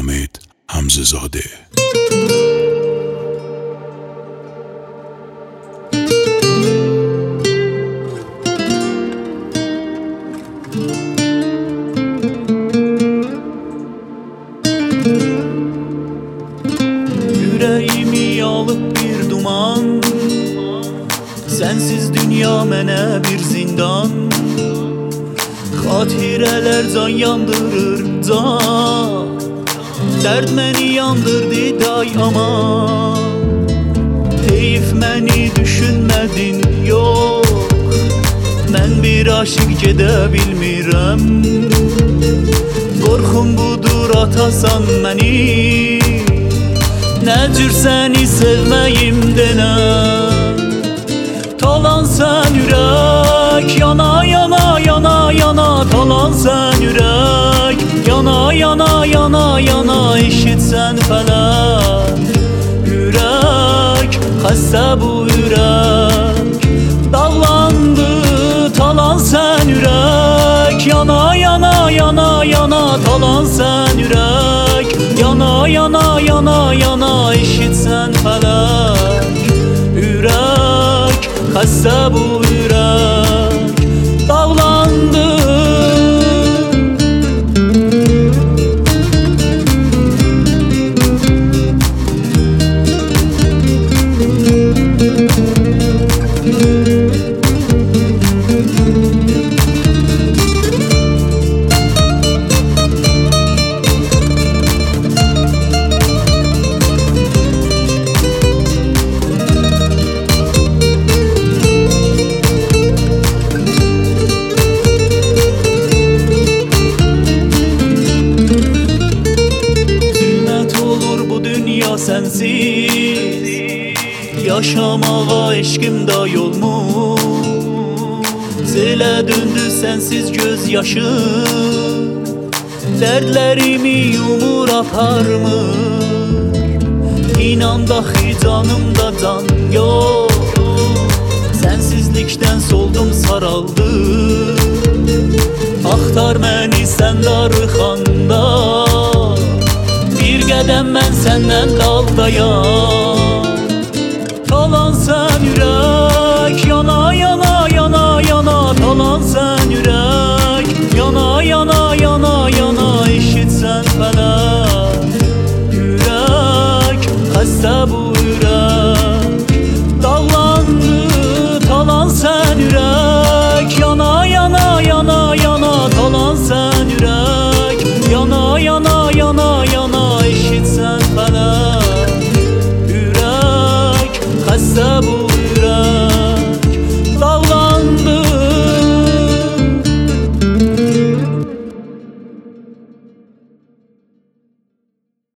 Hamid Hamzezade. Yüreğimi alıp bir duman, sensiz dünya mənə bir zindan. Xatirələr can yandırır can, dərd məni yandırdı day aman. Heyif məni düşünmədin yox, mən bir aşıq gedə bilmirəm. Qorxum budur atasan məni, nə cür səni sevməyim denəm. Talan sən ürək, yana yana yana yana. Talan sən ürək, yana yana yana yana. Eşitsən fələk, ürək, xəstə bu ürək dağlandı. Talan sən ürək, yana yana yana yana. Talan sən ürək, yana yana yana yana. Eşitsən fələk, ürək, xəstə bu ürək dağlandı. Sensiz yaşamağa eşkim da yolmuş. Selə döndü sensiz göz yaşım, dərdlərimi yumur aparmır. İnan daxi canımda can yox, sensizlikdən soldum saraldım. Axtar məni sən darıxanda, bir qədəm mən səndən qaldayam.